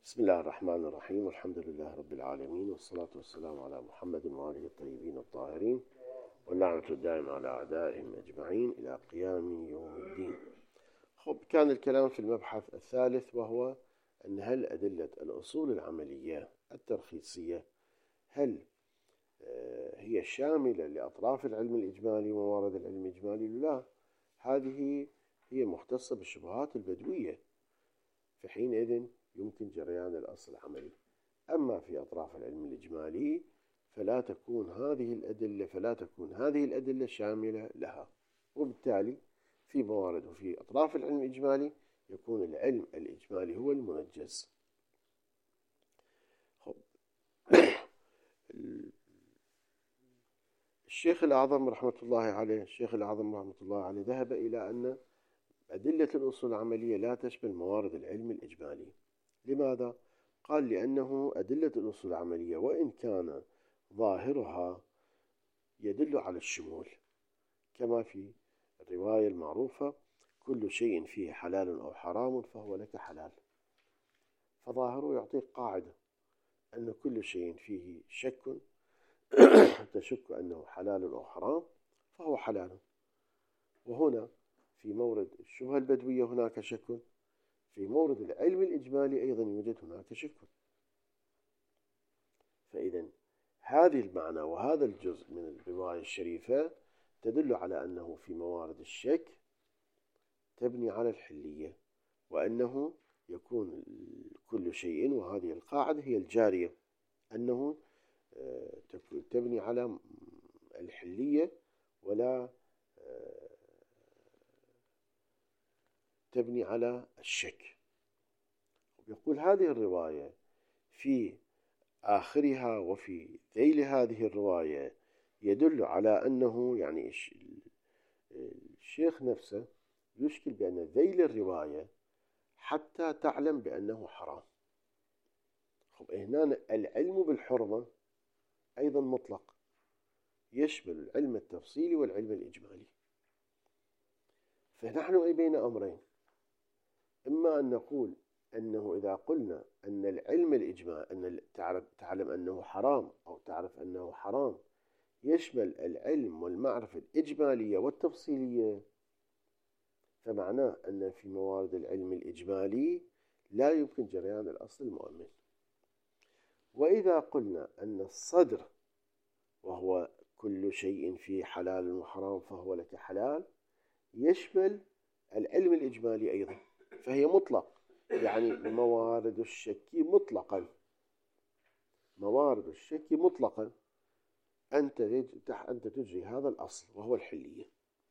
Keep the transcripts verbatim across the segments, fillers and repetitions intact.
بسم الله الرحمن الرحيم، والحمد لله رب العالمين، والصلاة والسلام على محمد وآله الطيبين الطاهرين، واللعنة الدائمة على أعدائهم أجمعين إلى قيام يوم الدين. خب، كان الكلام في المبحث الثالث، وهو أن هل أدلة الأصول العملية الترخيصية هل هي شاملة لأطراف العلم الإجمالي وموارد العلم الإجمالي؟ لا، هذه هي مختصة بالشبهات البدوية، في حينئذ يمكن جريان الأصل العملي. أما في أطراف العلم الإجمالي فلا تكون هذه الأدلة فلا تكون هذه الأدلة شاملة لها، وبالتالي في موارد وفي أطراف العلم الإجمالي يكون العلم الإجمالي هو المنجز. الشيخ الأعظم رحمة الله عليه الشيخ الأعظم رحمة الله عليه ذهب إلى أن أدلة الأصول العملية لا تشمل موارد العلم الإجمالي. لماذا؟ قال لأنه أدلة الأصول العملية وإن كان ظاهرها يدل على الشمول، كما في الرواية المعروفة: كل شيء فيه حلال أو حرام فهو لك حلال، فظاهره يعطيك قاعدة أن كل شيء فيه شك تشك أنه حلال أو حرام فهو حلال. وهنا في مورد الشبهة البدوية هناك شك، في مورد العلم الإجمالي أيضا يوجد هناك شك. فإذا هذه المعنى وهذا الجزء من الرواية الشريفة تدل على أنه في موارد الشك تبني على الحلية، وأنه يكون كل شيء، وهذه القاعدة هي الجارية، أنه تبني على الحلية ولا تبني على الشك. يقول هذه الرواية في آخرها وفي ذيل هذه الرواية يدل على أنه، يعني الشيخ نفسه يشكل بأن ذيل الرواية حتى تعلم بأنه حرام. خب، هنا العلم بالحرمة أيضا مطلق، يشمل العلم التفصيلي والعلم الإجمالي. فنحن أي بين أمرين: إما أن نقول أنه إذا قلنا أن العلم الإجمالي أن تعرف تعلم أنه حرام أو تعرف أنه حرام يشمل العلم والمعرفة الإجمالية والتفصيلية، فمعناه أن في موارد العلم الإجمالي لا يمكن جريان الأصل المؤمن. وإذا قلنا أن الصدر وهو كل شيء فيه حلال وحرام فهو لك حلال يشمل العلم الإجمالي أيضا، فهي مطلق، يعني موارد الشك مطلقا موارد الشك مطلقا أنت أنت تجري هذا الأصل وهو الحلية.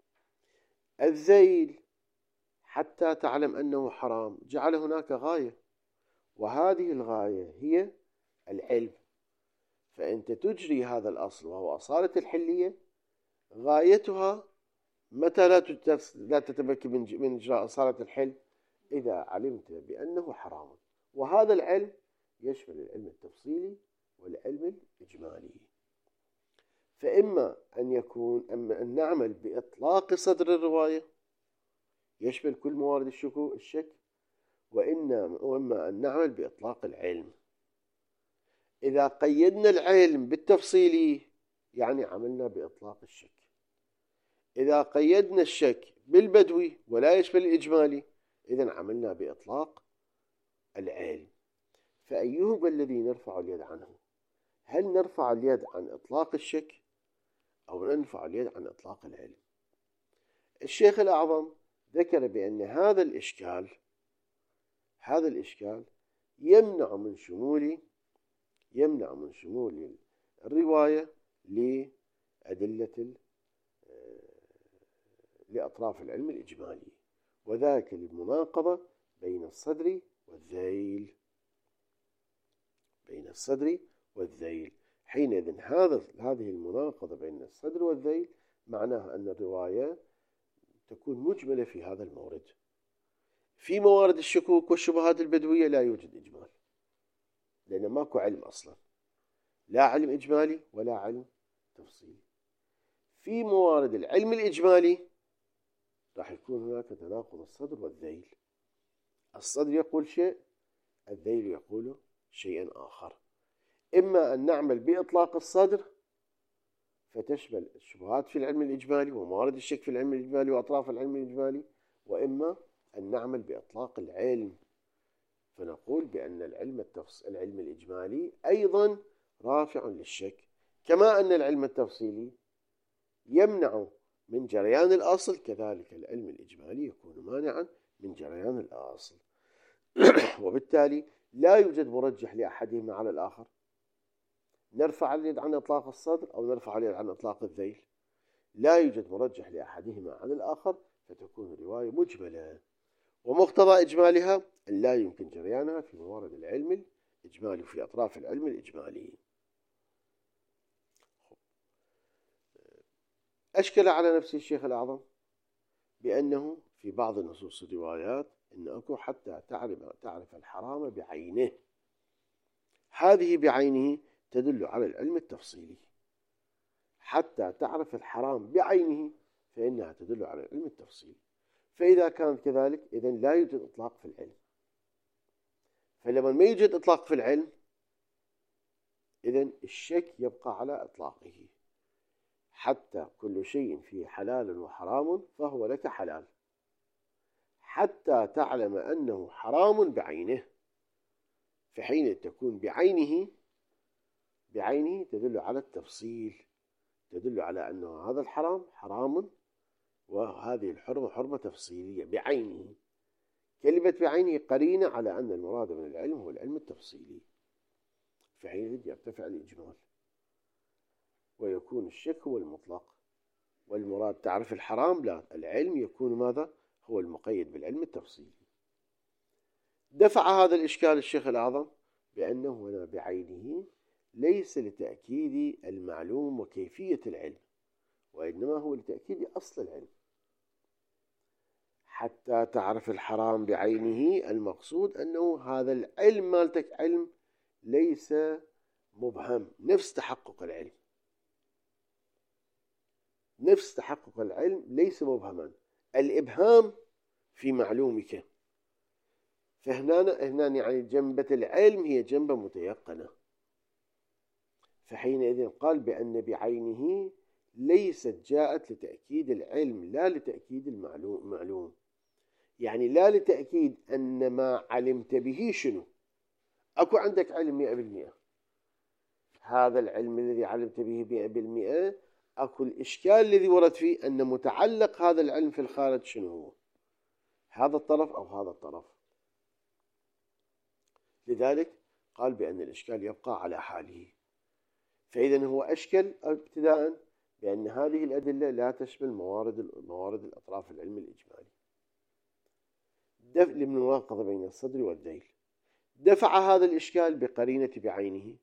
الذيل حتى تعلم أنه حرام جعل هناك غاية، وهذه الغاية هي العلم، فأنت تجري هذا الأصل وهو أصالة الحلية. غايتها متى لا تتمكن من إجراء أصالة الحل؟ إذا علمت بأنه حرام، وهذا العلم يشمل العلم التفصيلي والعلم الإجمالي. فإما أن يكون أما أن نعمل بإطلاق صدر الرواية يشمل كل موارد الشكو الشك، وإما أن نعمل بإطلاق العلم. إذا قيدنا العلم بالتفصيلي يعني عملنا بإطلاق الشك. إذا قيدنا الشك بالبدوي ولا يشمل الإجمالي إذن عملنا بإطلاق العلم. فأيهما الذي نرفع اليد عنه؟ هل نرفع اليد عن إطلاق الشك أو نرفع اليد عن إطلاق العلم؟ الشيخ الأعظم ذكر بأن هذا الإشكال هذا الإشكال يمنع من شمول يمنع من شمول الرواية لأدلة لأطراف العلم الإجمالي، وذاك للمناقضة بين الصدر والذيل بين الصدر والذيل حينئذ هذا هذه المناقضة بين الصدر والذيل معناها أن الرواية تكون مجملة في هذا المورد. في موارد الشكوك والشبهات البدوية لا يوجد إجمال، لأن ماكو علم أصلا، لا علم إجمالي ولا علم تفصيلي. في موارد العلم الإجمالي راح يكون هناك تناقض الصدر والذيل. الصدر يقول شيء الذيل يقول شيئا آخر. إما أن نعمل بإطلاق الصدر فتشمل الشبهات في العلم الإجمالي وموارد الشك في العلم الإجمالي وأطراف العلم الإجمالي، وإما أن نعمل بإطلاق العلم فنقول بأن العلم التفص... العلم الإجمالي أيضا رافع للشك، كما أن العلم التفصيلي يمنع من جريان الأصل، كذلك العلم الإجمالي يكون مانعا من جريان الأصل. وبالتالي لا يوجد مرجح لأحدهما على الآخر. نرفع اليد عن إطلاق الصدر أو نرفع اليد عن إطلاق الذيل، لا يوجد مرجح لأحدهما عن الآخر، فتكون الرواية مجملة، ومقتضى إجمالها أن لا يمكن جريانها في موارد العلم الإجمالي في أطراف العلم الإجمالي. أشكل على نفسه الشيخ الأعظم بأنه في بعض نصوص الروايات إن أكو حتى تعرف تعرف الحرام بعينه، هذه بعينه تدل على العلم التفصيلي. حتى تعرف الحرام بعينه فإنها تدل على العلم التفصيلي. فإذا كانت كذلك إذن لا يوجد إطلاق في العلم. فلما ما يوجد إطلاق في العلم إذن الشك يبقى على إطلاقه. حتى كل شيء فيه حلال وحرام فهو لك حلال، حتى تعلم أنه حرام بعينه، فحين تكون بعينه بعينه تدل على التفصيل، تدل على أنه هذا الحرام حرام وهذه الحرمة حرمة تفصيلية بعينه. كلمة بعينه قرينة على أن المراد من العلم هو العلم التفصيلي، فحين يرتفع الإجمال ويكون الشك هو المطلق، والمراد تعرف الحرام لا، العلم يكون ماذا؟ هو المقيد بالعلم التفصيلي. دفع هذا الإشكال الشيخ الأعظم بأنه هنا بعينه ليس لتأكيد المعلوم وكيفية العلم، وإنما هو لتأكيد أصل العلم. حتى تعرف الحرام بعينه المقصود أنه هذا العلم مالتك علم ليس مبهم، نفس تحقق العلم، نفس تحقق العلم ليس مبهما، الإبهام في معلومك. فهنا هنا يعني جنبة العلم هي جنبة متيقنة. فحينئذ قال بأن بعينه ليست جاءت لتأكيد العلم لا لتأكيد المعلوم معلوم. يعني لا لتأكيد أن ما علمت به شنو، أكو عندك علم مئة بالمئة، هذا العلم الذي علمت به مئة بالمئة أكو الإشكال الذي ورد فيه أن متعلق هذا العلم في الخارج شنو هو، هذا الطرف أو هذا الطرف. لذلك قال بأن الإشكال يبقى على حاله. فإذا هو أشكل ابتداء بأن هذه الأدلة لا تشمل موارد موارد الأطراف العلم الإجمالي. دفع للمناقضة بين الصدر والذيل. دفع هذا الإشكال بقرينة بعينه.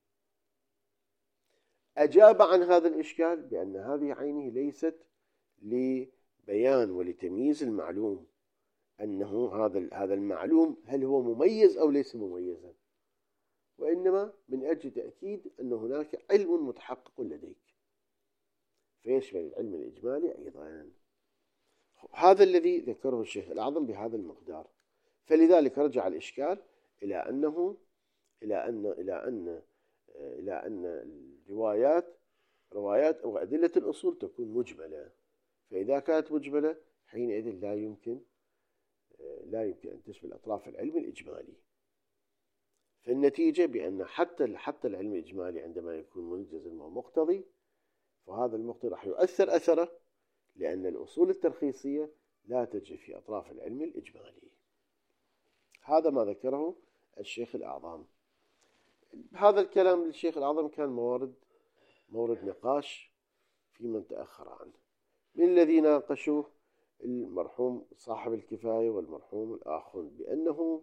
أجاب عن هذا الإشكال بأن هذه عينه ليست لبيان ولتمييز المعلوم، أنه هذا هذا المعلوم هل هو مميز أو ليس مميزا، وإنما من أجل تأكيد أن هناك علم متحقق لديك، فيشمل العلم الإجمالي أيضا. هذا الذي ذكره الشيخ الأعظم بهذا المقدار. فلذلك رجع الإشكال إلى أنه إلى أن إلى أن إلى أن الروايات روايات أو أدلة الأصول تكون مجملة. فإذا كانت مجملة حينئذ لا يمكن لا يمكن أن تشمل أطراف العلم الإجمالي. فالنتيجة بأن حتى حتى العلم الإجمالي عندما يكون ملزم ومقتضي فهذا المقتضي راح يؤثر أثره، لأن الأصول الترخيصية لا تجري في أطراف العلم الإجمالي. هذا ما ذكره الشيخ الأعظم. هذا الكلام للشيخ الأعظم كان مورد مورد نقاش في من تأخر عنه، من الذين ناقشوه المرحوم صاحب الكفاية والمرحوم الآخر، بأنه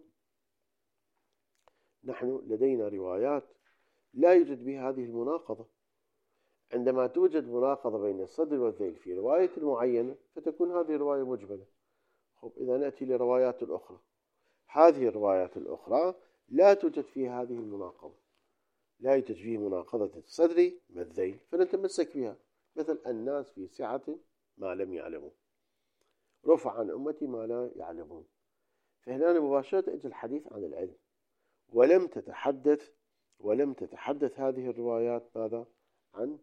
نحن لدينا روايات لا يوجد بها هذه المناقضة. عندما توجد مناقضة بين الصدر والذيل في رواية معينة فتكون هذه الرواية مجملة. خب إذا نأتي لروايات الأخرى، هذه الروايات الأخرى لا توجد فيها هذه المناقضة، لا يوجد فيه مناقضة الصدر والذيل، فنتمسك بها. مثل الناس في سعة ما لم يعلموا، رفع عن أمتي ما لا يعلمون. فهنا مباشرة أجل الحديث عن العلم، ولم تتحدث ولم تتحدث هذه الروايات ماذا؟ عن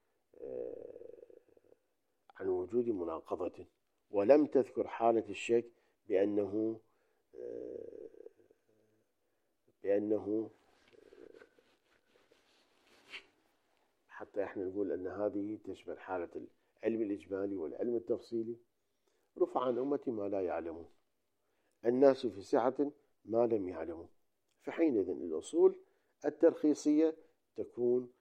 عن وجود مناقضة، ولم تذكر حالة الشك بأنه بأنه حتى احنا نقول أن هذه تشمل حالة العلم الإجمالي والعلم التفصيلي. رفع عن أمتي ما لا يعلمون، الناس في سعة ما لم يعلموا. فحينئذ الأصول الترخيصية تكون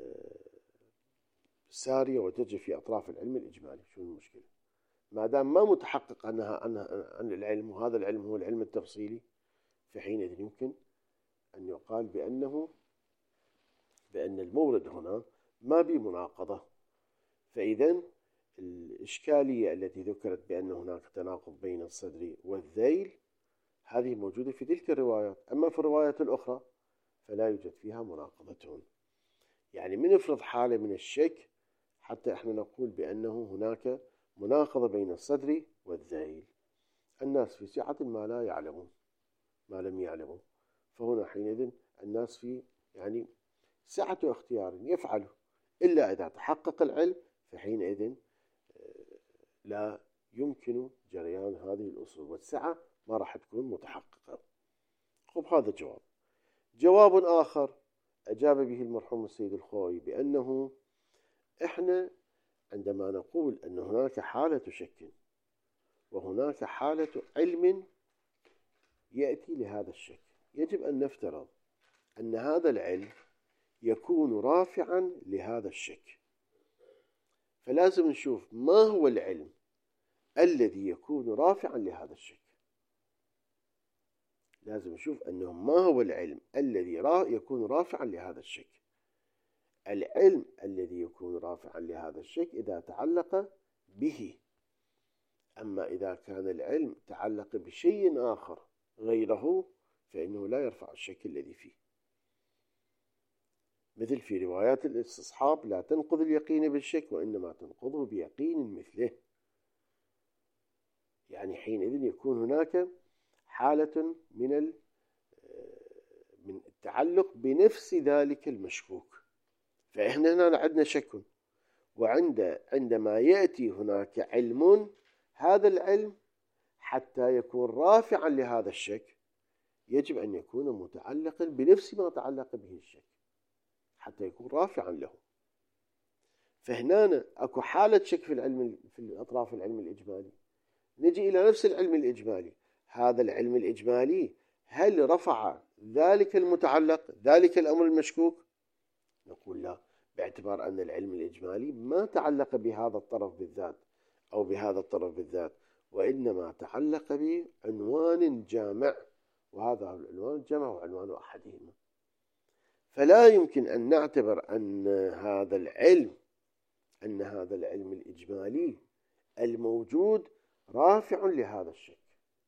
سارية وتجري في أطراف العلم الإجمالي. شو المشكلة؟ ما دام ما متحقق أنها أن العلم وهذا العلم هو العلم التفصيلي، فحينئذ يمكن أن يقال بأنه بأن المورد هنا ما بمناقضة. فإذا الإشكالية التي ذكرت بأن هناك تناقض بين الصدر والذيل هذه موجودة في تلك الروايات، أما في الروايات الأخرى فلا يوجد فيها مناقضة. يعني من نفرض حالة من الشك حتى احنا نقول بأنه هناك مناقضة بين الصدر والذيل. الناس في سعة ما لا يعلمون ما لم يعلموا، فهنا حينئذ الناس في يعني سعة اختيار يفعله، إلا إذا تحقق العلم فحينئذ لا يمكن جريان هذه الأصول، والسعة ما راح تكون متحققة. خب هذا جواب. جواب آخر أجاب به المرحوم السيد الخوئي بأنه إحنا عندما نقول أن هناك حالة شك وهناك حالة علم يأتي لهذا الشك، يجب أن نفترض أن هذا العلم يكون رافعا لهذا الشك. فلازم نشوف ما هو العلم الذي يكون رافعا لهذا الشك. لازم نشوف أنه ما هو العلم الذي يكون رافعا لهذا الشك. العلم الذي يكون رافعا لهذا الشك إذا تعلق به. أما إذا كان العلم تعلق بشيء آخر غيره فإنه لا يرفع الشك الذي فيه. مثل في روايات الاستصحاب لا تنقض اليقين بالشك وإنما تنقضه بيقين مثله. يعني حينئذ يكون هناك حالة من من التعلق بنفس ذلك المشكوك. فإحنا هنا عندنا شك، وعند عندما يأتي هناك علم، هذا العلم حتى يكون رافعا لهذا الشك يجب أن يكون متعلقا بنفس ما تعلق به الشك حتى يكون رافعا له. فهنا أكو حالة شك في العلم في أطراف العلم الإجمالي. نجي إلى نفس العلم الإجمالي، هذا العلم الإجمالي هل رفع ذلك المتعلق ذلك الأمر المشكوك؟ نقول لا، باعتبار أن العلم الإجمالي ما تعلق بهذا الطرف بالذات أو بهذا الطرف بالذات، وإنما تعلق بعنوان جامع، وهذا العنوان الجامع هو عنوان أحدهما. فلا يمكن أن نعتبر أن هذا العلم أن هذا العلم الإجمالي الموجود رافع لهذا الشك،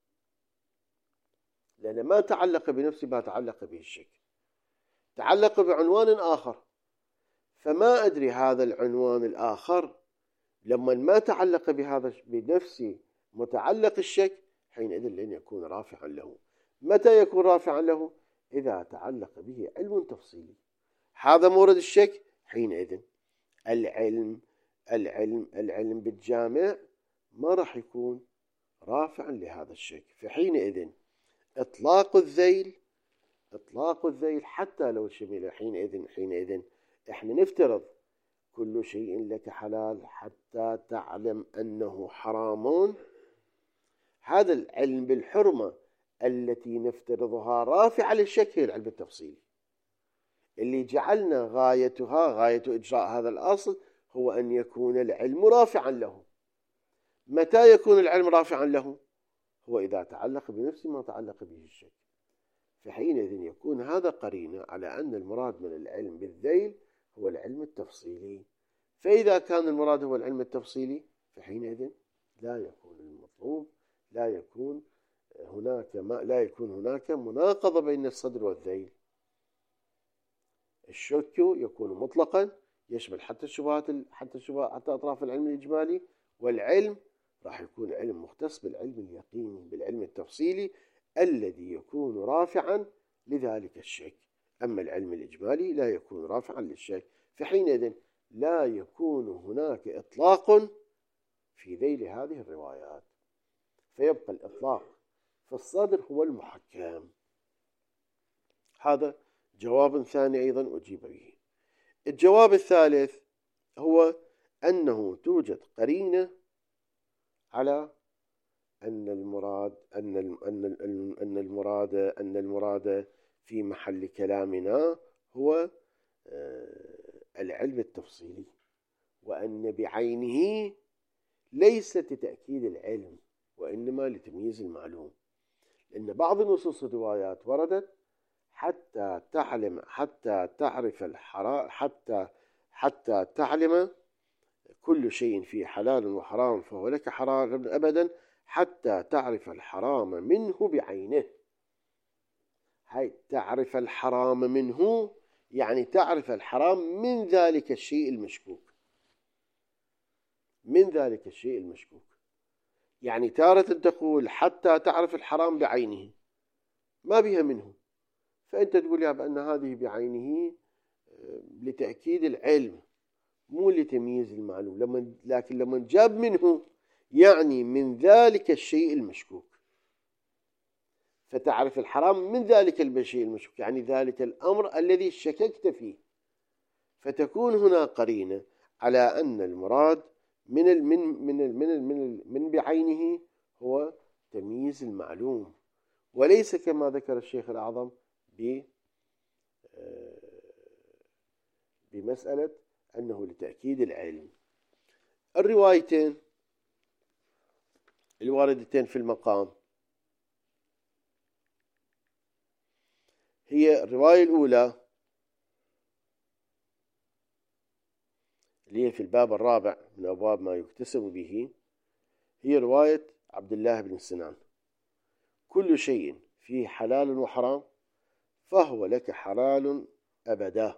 لأن ما تعلق بنفس ما تعلق به الشك، تعلق بعنوان آخر. فما أدري هذا العنوان الآخر لما ما تعلق بهذا بنفس متعلق الشك حينئذ لن يكون رافعا له. متى يكون رافعا له؟ إذا تعلق به علم تفصيلي، هذا مورد الشك. حينئذ العلم العلم العلم بالجامع ما راح يكون رافعا لهذا الشك. فحينئذ إطلاق الذيل إطلاق الذيل حتى لو شمل حينئذ حينئذ إحنا نفترض كل شيء لك حلال حتى تعلم أنه حرام. هذا العلم بالحرمة التي نفترضها رافعة للشك هي العلم التفصيلي، اللي جعلنا غايتها غاية إجراء هذا الأصل هو أن يكون العلم رافعا له. متى يكون العلم رافعا له؟ هو إذا تعلق بنفس ما تعلق به الشك. فحينئذ يكون هذا قرينة على أن المراد من العلم بالذيل هو العلم التفصيلي. فإذا كان المراد هو العلم التفصيلي فحينئذ لا يكون المطلوب لا يكون هناك ما لا يكون هناك مناقضة بين الصدر والذيل. الشك يكون مطلقا يشمل حتى الشبهات حتى الشبهات حتى أطراف العلم الإجمالي، والعلم راح يكون علم مختص بالعلم اليقيني بالعلم التفصيلي الذي يكون رافعا لذلك الشك. أما العلم الإجمالي لا يكون رافعا للشك، فحينئذ لا يكون هناك إطلاق في ذيل هذه الروايات، فيبقى الإطلاق في الصدر هو المحكم. هذا جواب ثاني أيضا أجيب به. الجواب الثالث هو أنه توجد قرينة على أن المراد أن أن أن المراد أن المراد في محل كلامنا هو العلم التفصيلي، وأن بعينه ليست لتأكيد العلم وإنما لتمييز المعلوم، لأن بعض نصوص الروايات وردت حتى تعلم حتى تعرف الحرام حتى حتى تعلم كل شيء فيه حلال وحرام فهو لك حرام أبدا حتى تعرف الحرام منه بعينه. هاي تعرف الحرام منه يعني تعرف الحرام من ذلك الشيء المشكوك، من ذلك الشيء المشكوك. يعني تارة تقول حتى تعرف الحرام بعينه ما بها منه، فأنت تقول يا بأن هذه بعينه لتأكيد العلم مو لتمييز المعلوم، لما لكن لما جاب منه يعني من ذلك الشيء المشكوك، فتعرف الحرام من ذلك الشيء المشكوك يعني ذلك الأمر الذي شككت فيه، فتكون هنا قرينة على أن المراد من ال من من ال من ال من, ال من بعينه هو تمييز المعلوم، وليس كما ذكر الشيخ الأعظم بمسألة أنه لتأكيد العلم. الروايتين الواردتين في المقام هي الرواية الأولى اللي هي في الباب الرابع من أبواب ما يكتسب به، هي رواية عبد الله بن سنان: كل شيء فيه حلال وحرام فهو لك حلال أبدا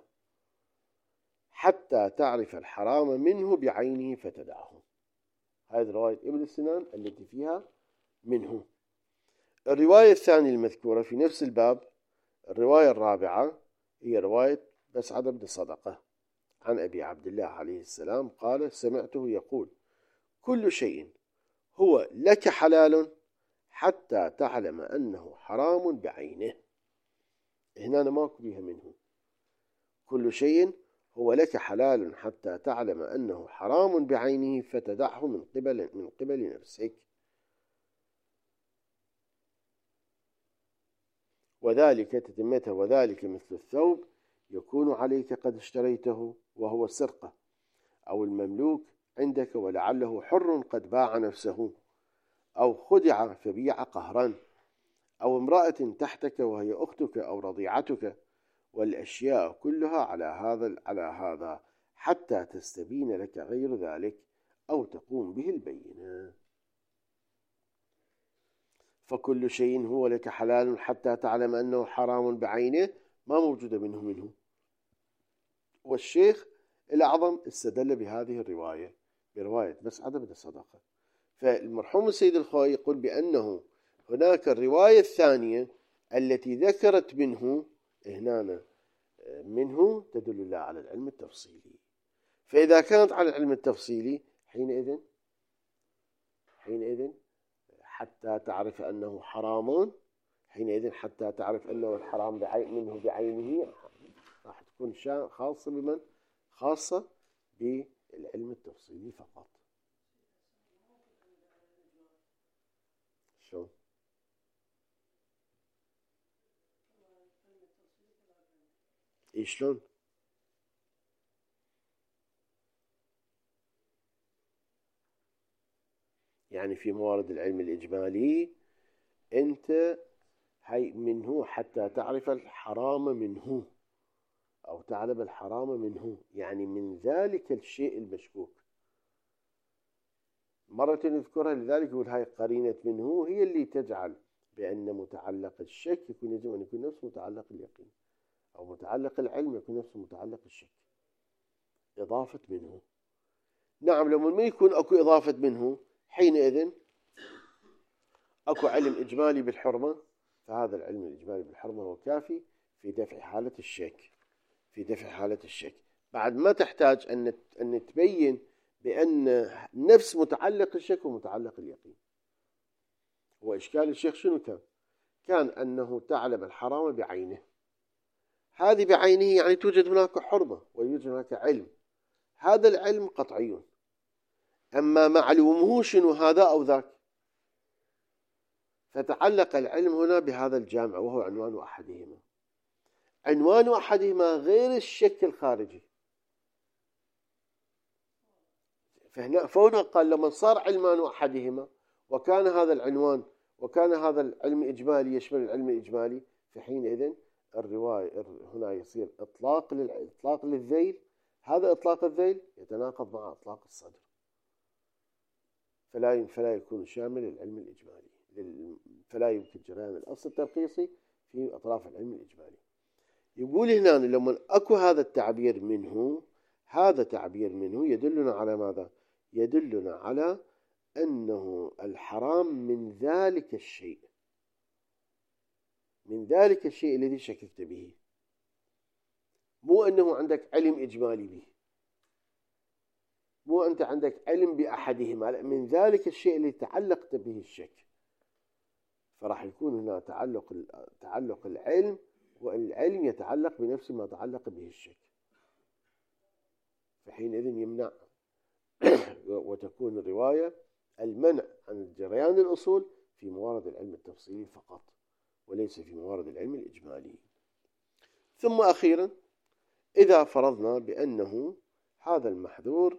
حتى تعرف الحرام منه بعينه فتدعه. هذه رواية ابن سنان التي فيها منه. الرواية الثانية المذكورة في نفس الباب، الرواية الرابعة، هي رواية مسعد بن صدقة عن أبي عبد الله عليه السلام قال: سمعته يقول: كل شيء هو لك حلال حتى تعلم أنه حرام بعينه. هنا ماكو بها منه. كل شيء هو لك حلال حتى تعلم أنه حرام بعينه فتدعه من قبل من قبل نفسك. وذلك تتمته وذلك مثل الثوب يكون عليك قد اشتريته وهو سرقة، أو المملوك عندك ولعله حر قد باع نفسه، أو خدع فبيع قهرا، أو امرأة تحتك وهي أختك أو رضيعتك، والأشياء كلها على هذا على هذا حتى تستبين لك غير ذلك أو تقوم به البينة. فكل شيء هو لك حلال حتى تعلم أنه حرام بعينه ما موجود منه منه. والشيخ الأعظم استدل بهذه الرواية برواية مسعد بن صدقة. فالمرحوم السيد الخوئي يقول بأنه هناك الرواية الثانية التي ذكرت منه هنا منه تدل الله على العلم التفصيلي. فإذا كانت على العلم التفصيلي حينئذ حينئذ حتى تعرف أنه حرام، حينئذ حتى تعرف أنه الحرام منه بعينه راح تكون خاصة بمن؟ خاصة بالعلم التفصيلي فقط. شو؟ إيش شلون؟ يعني في موارد العلم الإجمالي أنت هي منه حتى تعرف الحرام منه، أو تعلم الحرام منه، يعني من ذلك الشيء المشكوك. مرة نذكرها لذلك يقول هاي قرينة منه هي اللي تجعل بأن متعلق الشك يكون يجب أن يكون نفس متعلق اليقين، أو متعلق العلم يكون نفس متعلق الشك. إضافة منه. نعم لما ما يكون أكو إضافة منه حينئذ أكو علم إجمالي بالحرمة، فهذا العلم الإجمالي بالحرمة هو كافي في دفع حالة الشك في دفع حالة الشك بعد ما تحتاج أن أن تبين بأن نفس متعلق الشك ومتعلق اليقين. وإشكال الشيخ شنو كان؟ كان أنه تعلم الحرام بعينه، هذه بعينه يعني توجد هناك حرمة ويوجد هناك علم، هذا العلم قطعي، أما معلومه شنو هذا أو ذاك، فتعلق العلم هنا بهذا الجامع وهو عنوان أحدهما. عنوان أحدهما غير الشك الخارجي. فهنا فهنا قال لما صار علمان أحدهما وكان هذا العنوان وكان هذا العلم إجمالي يشمل العلم الإجمالي، فحينئذ الرواية هنا يصير إطلاق إطلاق للذيل، هذا إطلاق الذيل يتناقض مع إطلاق الصدر، فلا فلا يكون شامل العلم الإجمالي، فلا يمكن جريان الأصل الترخيصي في أطراف العلم الإجمالي. يقول هنا لما أكو هذا التعبير منه، هذا تعبير منه يدلنا على ماذا؟ يدلنا على أنه الحرام من ذلك الشيء، من ذلك الشيء الذي شككت به، مو أنه عندك علم إجمالي به، مو أنت عندك علم بأحدهما، لا، من ذلك الشيء الذي تعلقت به الشك، فراح يكون هنا تعلق تعلق العلم، والعلم يتعلق بنفس ما تعلق به الشك، فحينئذ يمنع وتكون الرواية المنع عن جريان الأصول في موارد العلم التفصيلي فقط وليس في موارد العلم الإجمالي. ثم أخيرا إذا فرضنا بأنه هذا المحذور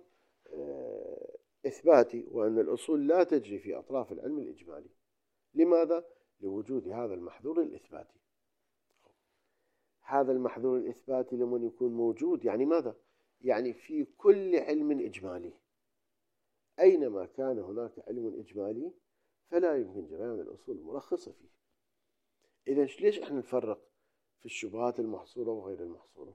إثباتي وأن الأصول لا تجري في أطراف العلم الإجمالي، لماذا؟ لوجود هذا المحذور الإثباتي. هذا المحذور الإثباتي لمن يكون موجود يعني ماذا؟ يعني في كل علم إجمالي، أينما كان هناك علم إجمالي فلا يمكن جريان الأصول المرخصة فيه. إذن ليش إحنا نفرق في الشبهات المحصورة وغير المحصورة؟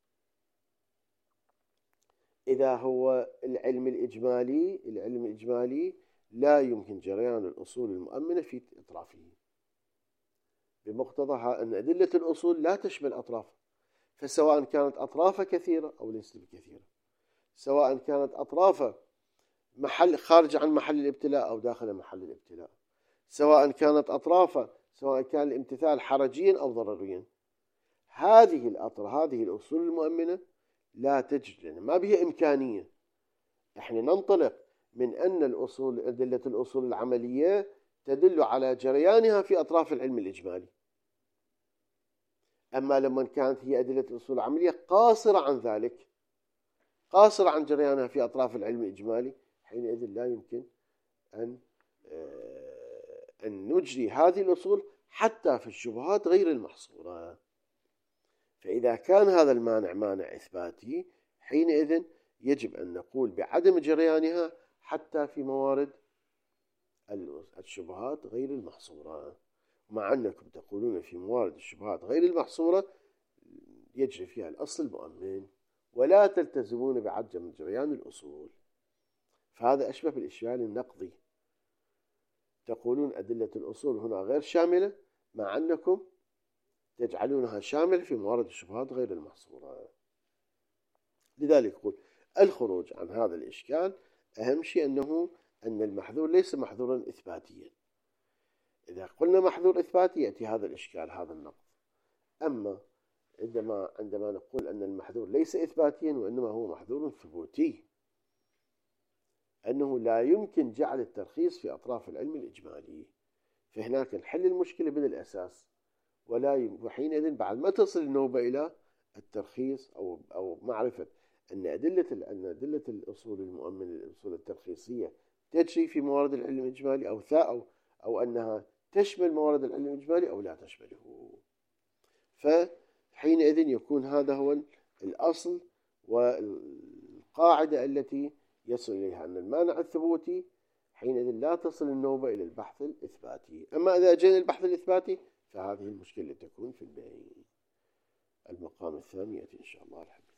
إذا هو العلم الإجمالي العلم الإجمالي لا يمكن جريان الأصول المؤمنة في أطرافه، بمقتضى أن أدلة الأصول لا تشمل أطرافه، فسواء كانت أطرافه كثيرة أو ليست بكثيرة، سواء كانت أطرافه محل خارج عن محل الابتلاء أو داخل محل الابتلاء، سواء كانت أطرافه سواء كان الامتثال حرجيا أو ضرريا، هذه الأطراف هذه الأصول المؤمنة لا تجد لنا، ما بها إمكانية احنا ننطلق من أن الأصول أدلة الأصول العملية تدل على جريانها في أطراف العلم الإجمالي. أما لما كانت هي أدلة الأصول العملية قاصرة عن ذلك، قاصرة عن جريانها في أطراف العلم الإجمالي، حينئذ لا يمكن أن أن نجري هذه الأصول حتى في الشبهات غير المحصورة. فإذا كان هذا المانع مانع إثباتي، حينئذ يجب أن نقول بعدم جريانها حتى في موارد الشبهات غير المحصورة، مع أنكم تقولون في موارد الشبهات غير المحصورة يجري فيها الأصل المؤمن ولا تلتزمون بعدم جريان الأصول، فهذا أشبه بالإشكال النقضي. تقولون أدلة الأصول هنا غير شاملة مع أنكم تجعلونها شاملة في موارد الشبهات غير المحصورة. لذلك يقول الخروج عن هذا الإشكال أهم شيء أنه أن المحذور ليس محذورا إثباتيا. إذا قلنا محذور إثباتي يأتي هذا الإشكال هذا النقض. أما عندما عندما نقول أن المحذور ليس إثباتيا وإنما هو محذور ثبوتي، أنه لا يمكن جعل الترخيص في أطراف العلم الإجمالي، فهناك نحل المشكلة من الأساس، ولا يمكن وحينئذ بعد ما تصل النوبة إلى الترخيص أو أو معرفة أن أدلة أن أدلة الأصول المؤمنة الأصول الترخيصية تجري في موارد العلم الإجمالي أو ثاء أو أو أنها تشمل موارد العلم الإجمالي أو لا تشمله. فحينئذ يكون هذا هو الأصل والقاعدة التي يصل إليها أن المانع الثبوتي حينئذ لا تصل النوبة إلى البحث الإثباتي. أما إذا جاء البحث الإثباتي فهذه المشكلة تكون في المقام الثاني إن شاء الله.